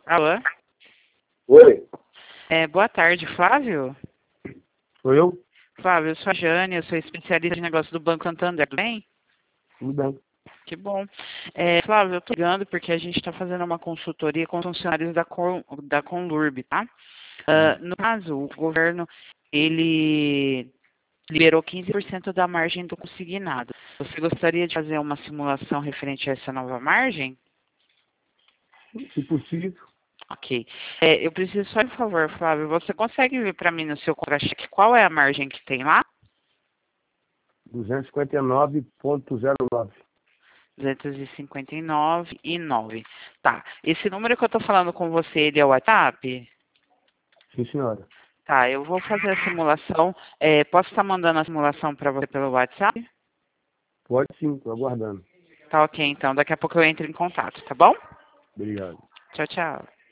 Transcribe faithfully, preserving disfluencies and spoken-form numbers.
Alô? Oi, É, boa tarde, Flávio? sou eu? Flávio, eu sou a Jane, eu sou especialista de negócio do Banco Santander, tudo bem? Tudo bem. Que bom. É, Flávio, eu tô ligando porque a gente está fazendo uma consultoria com funcionários da, Con, da Conlurb, tá? Ah, no caso, o governo, ele liberou quinze por cento da margem do consignado. Você gostaria de fazer uma simulação referente a essa nova margem? Se possível, Ok. É, eu preciso só de um favor, Flávio. Você consegue ver para mim no seu contra-cheque qual é a margem que tem lá? duzentos e cinquenta e nove ponto zero nove. duzentos e cinquenta e nove e nove. Tá. Esse número que eu tô falando com você, ele é o WhatsApp? Sim, senhora. Tá, eu vou fazer a simulação. É, posso estar mandando a simulação para você pelo WhatsApp? Pode sim, estou aguardando. Tá ok, então. Daqui a pouco eu entro em contato, tá bom? Obrigado. Tchau, tchau.